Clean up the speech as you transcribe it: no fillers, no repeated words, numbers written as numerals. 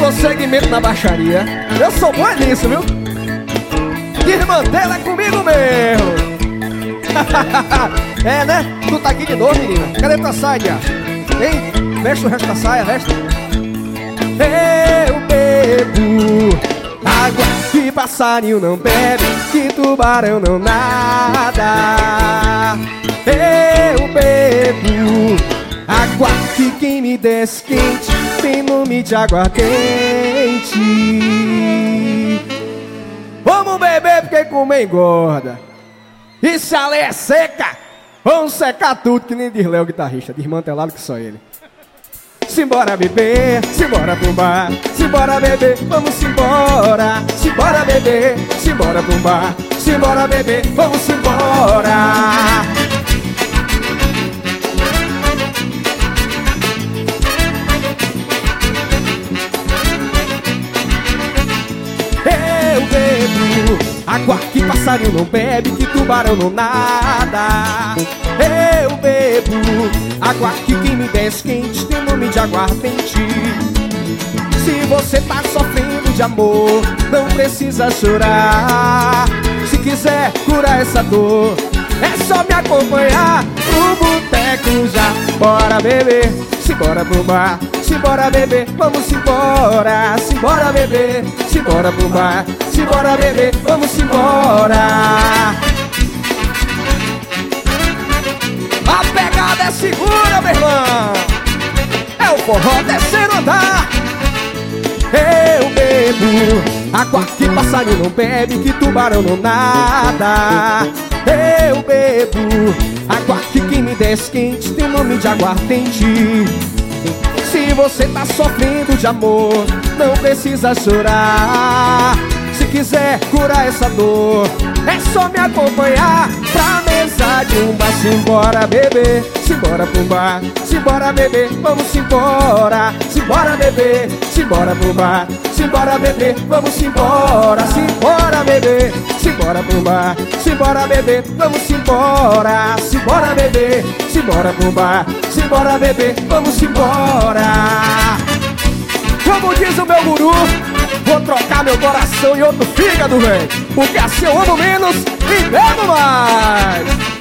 segmento na baixaria. Eu sou bom nisso, viu? Irmã dela é comigo mesmo. É, né? Tu tá aqui de novo, menina. Cadê tua saia? Hein? Veste o resto da saia, veste. Eu bebo água que passarinho não bebe, que tubarão não nada. Eu bebo água que quem me desce quente tem nome de água quente. Vamos beber porque comer engorda. E se a lei é seca, vamos secar tudo que nem diz Léo, guitarrista, desmantelado que só ele. Simbora beber, simbora pro bar, simbora beber, vamos embora. Simbora beber, simbora pro bar, simbora beber, vamos embora. Eu bebo água que passarinho não bebe, que tubarão não nada. Eu bebo água que quem me desce quente tem nome de aguardente. Se você tá sofrendo de amor, não precisa chorar. Se quiser curar essa dor, é só me acompanhar pro boteco já. Bora beber, simbora pro bar, simbora beber, vamos embora. Simbora beber, simbora pro bar, simbora beber, vamos embora. A pegada é segura, meu irmão. É o forró descendo andar. Eu bebo água que passarinho não bebe, que tubarão não nada. Eu bebo água que quem me desce quente tem nome de aguardente. Se você tá sofrendo de amor, não precisa chorar. Se quiser curar essa dor, é só me acompanhar pra mesa de um bar. Simbora beber, simbora pro bar, simbora beber, vamos embora. Simbora beber, simbora pro bar, simbora beber, vamos embora. Simbora beber, simbora pro bar, simbora beber, vamos embora. Simbora beber, simbora pro bar, simbora beber, vamos embora. Como diz o meu guru, vou trocar meu coração e outro fígado, velho, porque assim eu amo menos e bebo mais.